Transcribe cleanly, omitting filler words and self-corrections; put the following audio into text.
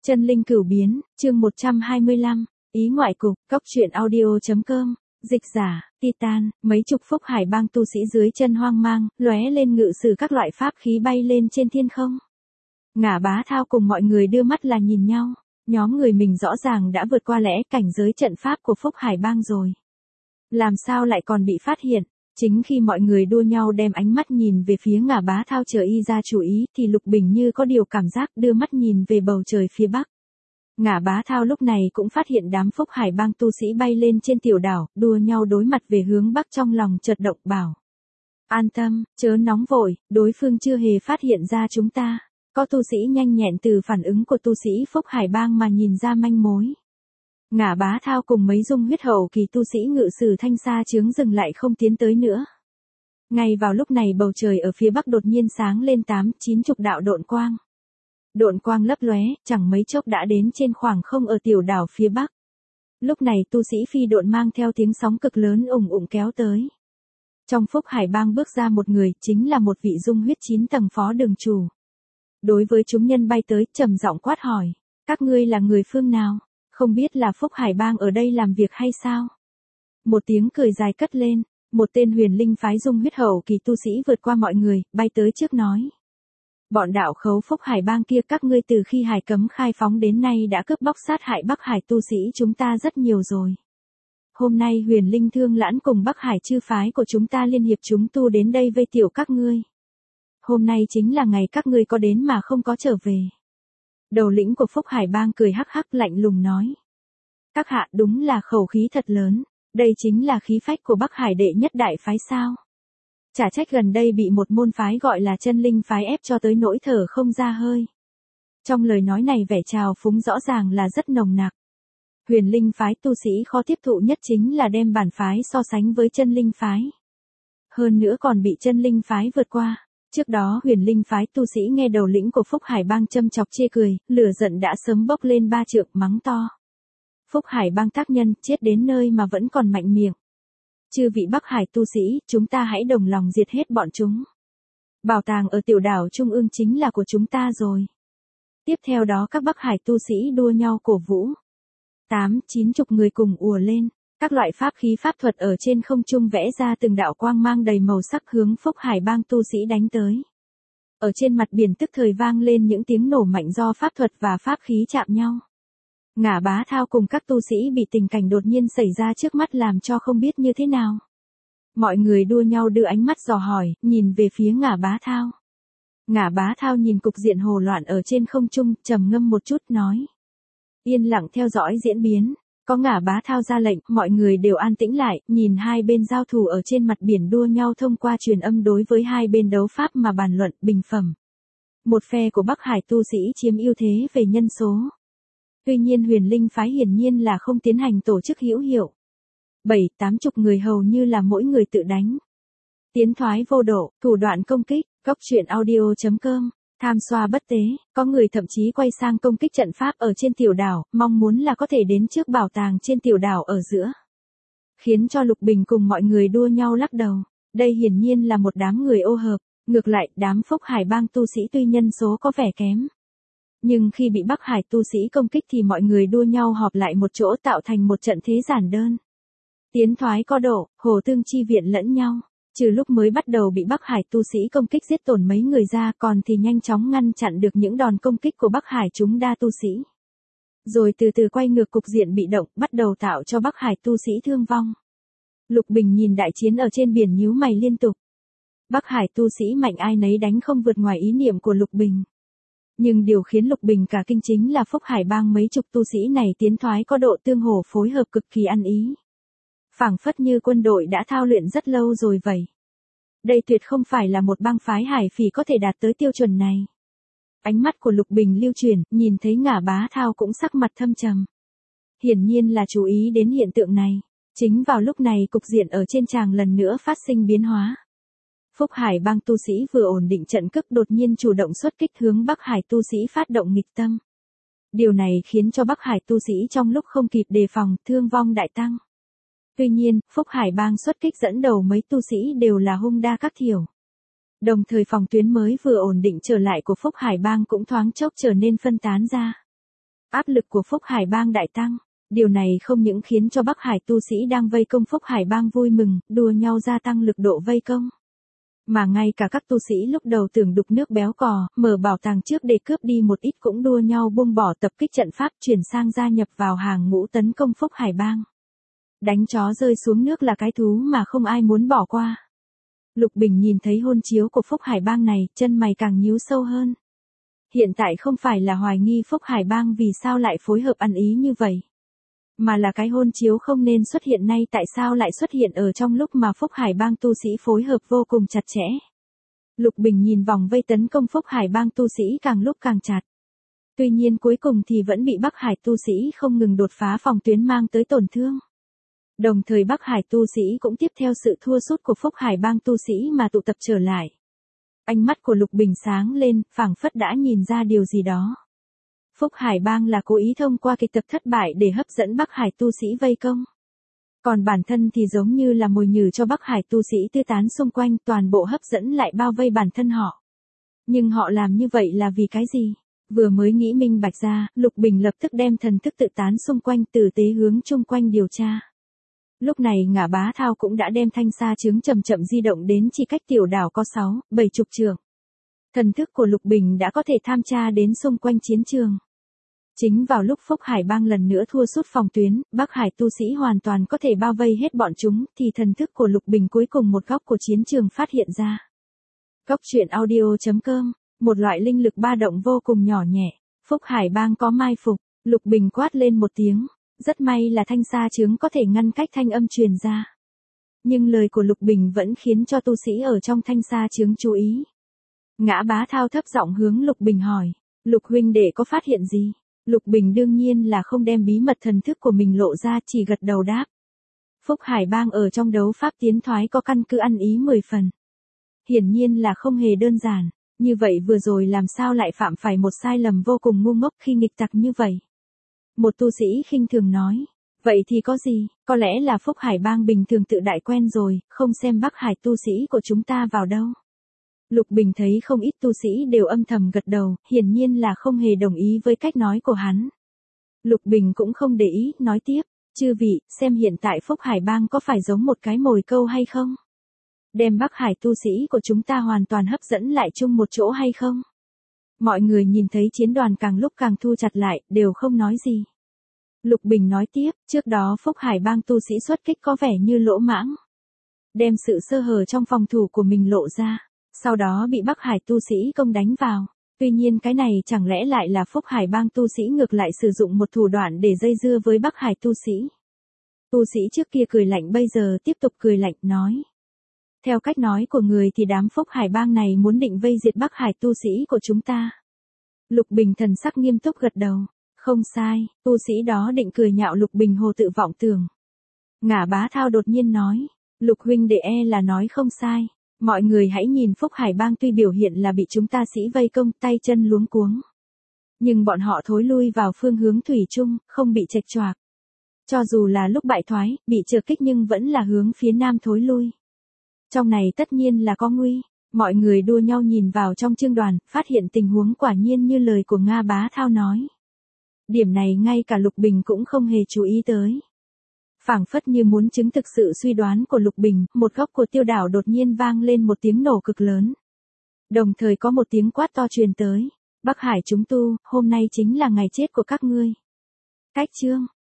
Chân linh cửu biến, chương 125, ý ngoại cục, cóc truyện audio.com, dịch giả, Titan, mấy chục phúc hải bang tu sĩ dưới chân hoang mang, lóe lên ngự sử các loại pháp khí bay lên trên thiên không. Ngả Bá Thao cùng mọi người đưa mắt là nhìn nhau, nhóm người mình rõ ràng đã vượt qua lẽ cảnh giới trận pháp của phúc hải bang rồi. Làm sao lại còn bị phát hiện? Chính khi mọi người đua nhau đem ánh mắt nhìn về phía Ngả Bá Thao chờ y ra chủ ý thì Lục Bình như có điều cảm giác đưa mắt nhìn về bầu trời phía bắc. Ngả Bá Thao lúc này cũng phát hiện đám phúc hải bang tu sĩ bay lên trên tiểu đảo, đua nhau đối mặt về hướng bắc, trong lòng chợt động bảo. An tâm, chớ nóng vội, đối phương chưa hề phát hiện ra chúng ta. Có tu sĩ nhanh nhẹn từ phản ứng của tu sĩ phúc hải bang mà nhìn ra manh mối. Ngả Bá Thao cùng mấy dung huyết hậu kỳ tu sĩ ngự sử thanh sa chướng dừng lại không tiến tới nữa. Ngay vào lúc này bầu trời ở phía bắc đột nhiên sáng lên 8-9 chục đạo độn quang. Độn quang lấp lóe, chẳng mấy chốc đã đến trên khoảng không ở tiểu đảo phía bắc. Lúc này tu sĩ phi độn mang theo tiếng sóng cực lớn ùng ùng kéo tới. Trong phúc hải bang bước ra một người, chính là một vị dung huyết 9 tầng phó đường chủ. Đối với chúng nhân bay tới, trầm giọng quát hỏi, các ngươi là người phương nào? Không biết là phúc hải bang ở đây làm việc hay sao? Một tiếng cười dài cất lên, một tên huyền linh phái dung huyết hậu kỳ tu sĩ vượt qua mọi người, bay tới trước nói. Bọn đạo khấu phúc hải bang kia, các ngươi từ khi hải cấm khai phóng đến nay đã cướp bóc sát hại Bắc Hải tu sĩ chúng ta rất nhiều rồi. Hôm nay huyền linh thương lãn cùng Bắc Hải chư phái của chúng ta liên hiệp chúng tu đến đây vây tiểu các ngươi. Hôm nay chính là ngày các ngươi có đến mà không có trở về. Đầu lĩnh của phúc hải bang cười hắc hắc lạnh lùng nói. Các hạ đúng là khẩu khí thật lớn, đây chính là khí phách của Bắc Hải đệ nhất đại phái sao. Chả trách gần đây bị một môn phái gọi là chân linh phái ép cho tới nỗi thở không ra hơi. Trong lời nói này vẻ trào phúng rõ ràng là rất nồng nặc. Huyền linh phái tu sĩ khó tiếp thụ nhất chính là đem bản phái so sánh với chân linh phái. Hơn nữa còn bị chân linh phái vượt qua. Trước đó huyền linh phái tu sĩ nghe đầu lĩnh của phúc hải bang châm chọc chê cười, lửa giận đã sớm bốc lên 3 trượng, mắng to. Phúc hải bang tác nhân chết đến nơi mà vẫn còn mạnh miệng. Chư vị Bắc Hải tu sĩ, chúng ta hãy đồng lòng diệt hết bọn chúng. Bảo tàng ở tiểu đảo Trung ương chính là của chúng ta rồi. Tiếp theo đó các Bắc Hải tu sĩ đua nhau cổ vũ. 8-9 chục người cùng ùa lên, các loại pháp khí pháp thuật ở trên không trung vẽ ra từng đạo quang mang đầy màu sắc hướng phúc hải bang tu sĩ đánh tới. Ở trên mặt biển tức thời vang lên những tiếng nổ mạnh do pháp thuật và pháp khí chạm nhau. Ngả Bá Thao cùng các tu sĩ bị tình cảnh đột nhiên xảy ra trước mắt làm cho không biết như thế nào. Mọi người đua nhau đưa ánh mắt dò hỏi, nhìn về phía Ngả Bá Thao. Ngả Bá Thao nhìn cục diện hồ loạn ở trên không trung, trầm ngâm một chút nói. Yên lặng theo dõi diễn biến, có Ngả Bá Thao ra lệnh, mọi người đều an tĩnh lại, nhìn hai bên giao thủ ở trên mặt biển đua nhau thông qua truyền âm đối với hai bên đấu pháp mà bàn luận, bình phẩm. Một phe của Bắc Hải tu sĩ chiếm ưu thế về nhân số. Tuy nhiên huyền linh phái hiển nhiên là không tiến hành tổ chức hữu hiệu. 7-8 chục người hầu như là mỗi người tự đánh. Tiến thoái vô độ, thủ đoạn công kích, cóc truyện audio.com, tham xoa bất tế, có người thậm chí quay sang công kích trận pháp ở trên tiểu đảo, mong muốn là có thể đến trước bảo tàng trên tiểu đảo ở giữa. Khiến cho Lục Bình cùng mọi người đua nhau lắc đầu, đây hiển nhiên là một đám người ô hợp, ngược lại đám phúc hải bang tu sĩ tuy nhân số có vẻ kém. Nhưng khi bị Bắc Hải tu sĩ công kích thì mọi người đua nhau họp lại một chỗ tạo thành một trận thế giản đơn. Tiến thoái có độ, hồ tương chi viện lẫn nhau, trừ lúc mới bắt đầu bị Bắc Hải tu sĩ công kích giết tổn mấy người ra còn thì nhanh chóng ngăn chặn được những đòn công kích của Bắc Hải chúng đa tu sĩ. Rồi từ từ quay ngược cục diện bị động, bắt đầu tạo cho Bắc Hải tu sĩ thương vong. Lục Bình nhìn đại chiến ở trên biển nhíu mày liên tục. Bắc Hải tu sĩ mạnh ai nấy đánh không vượt ngoài ý niệm của Lục Bình. Nhưng điều khiến Lục Bình cả kinh chính là phúc hải bang mấy chục tu sĩ này tiến thoái có độ tương hỗ phối hợp cực kỳ ăn ý. Phảng phất như quân đội đã thao luyện rất lâu rồi vậy. Đây tuyệt không phải là một bang phái hải phỉ có thể đạt tới tiêu chuẩn này. Ánh mắt của Lục Bình lưu chuyển, nhìn thấy Ngả Bá Thao cũng sắc mặt thâm trầm. Hiển nhiên là chú ý đến hiện tượng này. Chính vào lúc này cục diện ở trên tràng lần nữa phát sinh biến hóa. Phúc Hải bang tu sĩ vừa ổn định trận cước đột nhiên chủ động xuất kích hướng Bắc Hải tu sĩ phát động nghịch tâm. Điều này khiến cho Bắc Hải tu sĩ trong lúc không kịp đề phòng, thương vong đại tăng. Tuy nhiên, Phúc Hải bang xuất kích dẫn đầu mấy tu sĩ đều là hung đa các thiểu. Đồng thời phòng tuyến mới vừa ổn định trở lại của Phúc Hải bang cũng thoáng chốc trở nên phân tán ra. Áp lực của Phúc Hải Bang đại tăng. Điều này không những khiến cho Bắc Hải tu sĩ đang vây công Phúc Hải Bang vui mừng, đua nhau gia tăng lực độ vây công. Mà ngay cả các tu sĩ lúc đầu tưởng đục nước béo cò, mở bảo tàng trước để cướp đi một ít cũng đua nhau buông bỏ tập kích trận pháp chuyển sang gia nhập vào hàng ngũ tấn công Phúc Hải Bang. Đánh chó rơi xuống nước là cái thú mà không ai muốn bỏ qua. Lục Bình nhìn thấy hôn chiếu của Phúc Hải Bang này, chân mày càng nhíu sâu hơn. Hiện tại không phải là hoài nghi Phúc Hải Bang vì sao lại phối hợp ăn ý như vậy. Mà là cái hôn chiếu không nên xuất hiện nay tại sao lại xuất hiện ở trong lúc mà Phúc Hải Bang tu sĩ phối hợp vô cùng chặt chẽ. Lục Bình nhìn vòng vây tấn công Phúc Hải Bang tu sĩ càng lúc càng chặt. Tuy nhiên cuối cùng thì vẫn bị Bắc Hải tu sĩ không ngừng đột phá phòng tuyến mang tới tổn thương. Đồng thời Bắc Hải tu sĩ cũng tiếp theo sự thua sút của Phúc Hải Bang tu sĩ mà tụ tập trở lại. Ánh mắt của Lục Bình sáng lên, phảng phất đã nhìn ra điều gì đó. Phúc Hải Bang là cố ý thông qua kịch tập thất bại để hấp dẫn Bắc Hải tu sĩ vây công. Còn bản thân thì giống như là mồi nhử cho Bắc Hải tu sĩ tư tán xung quanh, toàn bộ hấp dẫn lại bao vây bản thân họ. Nhưng họ làm như vậy là vì cái gì? Vừa mới nghĩ minh bạch ra, Lục Bình lập tức đem thần thức tự tán xung quanh tử tế hướng chung quanh điều tra. Lúc này Ngã Bá Thao cũng đã đem thanh sa chướng chậm chậm di động đến chỉ cách tiểu đảo có 6-7 chục trượng. Thần thức của Lục Bình đã có thể tham tra đến xung quanh chiến trường. Chính vào lúc Phúc Hải Bang lần nữa thua sút phòng tuyến, Bắc Hải tu sĩ hoàn toàn có thể bao vây hết bọn chúng, thì thần thức của Lục Bình cuối cùng một góc của chiến trường phát hiện ra. Góc truyện audio.com, một loại linh lực ba động vô cùng nhỏ nhẹ. Phúc Hải Bang có mai phục, Lục Bình quát lên một tiếng. Rất may là thanh sa chướng có thể ngăn cách thanh âm truyền ra. Nhưng lời của Lục Bình vẫn khiến cho tu sĩ ở trong thanh sa chướng chú ý. Ngã Bá Thao thấp giọng hướng Lục Bình hỏi, Lục huynh đệ có phát hiện gì? Lục Bình đương nhiên là không đem bí mật thần thức của mình lộ ra, chỉ gật đầu đáp. Phúc Hải Bang ở trong đấu pháp tiến thoái có căn cứ ăn ý 10 phần. Hiển nhiên là không hề đơn giản, như vậy vừa rồi làm sao lại phạm phải một sai lầm vô cùng ngu ngốc khi nghịch tặc như vậy? Một tu sĩ khinh thường nói, vậy thì có gì, có lẽ là Phúc Hải Bang bình thường tự đại quen rồi, không xem Bắc Hải tu sĩ của chúng ta vào đâu. Lục Bình thấy không ít tu sĩ đều âm thầm gật đầu, hiển nhiên là không hề đồng ý với cách nói của hắn. Lục Bình cũng không để ý, nói tiếp, chư vị, xem hiện tại Phúc Hải Bang có phải giống một cái mồi câu hay không? Đem Bắc Hải tu sĩ của chúng ta hoàn toàn hấp dẫn lại chung một chỗ hay không? Mọi người nhìn thấy chiến đoàn càng lúc càng thu chặt lại, đều không nói gì. Lục Bình nói tiếp, trước đó Phúc Hải Bang tu sĩ xuất kích có vẻ như lỗ mãng. Đem sự sơ hở trong phòng thủ của mình lộ ra, sau đó bị Bắc Hải tu sĩ công đánh vào. Tuy nhiên cái này chẳng lẽ lại là Phúc Hải Bang tu sĩ ngược lại sử dụng một thủ đoạn để dây dưa với Bắc Hải tu sĩ. Tu sĩ trước kia cười lạnh bây giờ tiếp tục cười lạnh nói. Theo cách nói của người thì đám Phúc Hải Bang này muốn định vây diệt Bắc Hải tu sĩ của chúng ta. Lục Bình thần sắc nghiêm túc gật đầu. Không sai, tu sĩ đó định cười nhạo Lục Bình hồ tự vọng tưởng. Ngã Bá Thao đột nhiên nói. Lục huynh đệ là nói không sai. Mọi người hãy nhìn Phúc Hải Bang tuy biểu hiện là bị chúng ta sĩ vây công tay chân luống cuống. Nhưng bọn họ thối lui vào phương hướng thủy chung, không bị chệch choạc. Cho dù là lúc bại thoái, bị trượt kích nhưng vẫn là hướng phía nam thối lui. Trong này tất nhiên là có nguy. Mọi người đua nhau nhìn vào trong chương đoàn, phát hiện tình huống quả nhiên như lời của Ngã Bá Thao nói. Điểm này ngay cả Lục Bình cũng không hề chú ý tới. Phảng phất như muốn chứng thực sự suy đoán của Lục Bình, một góc của tiêu đảo đột nhiên vang lên một tiếng nổ cực lớn. Đồng thời có một tiếng quát to truyền tới. Bắc Hải chúng tu, hôm nay chính là ngày chết của các ngươi. Cách chương.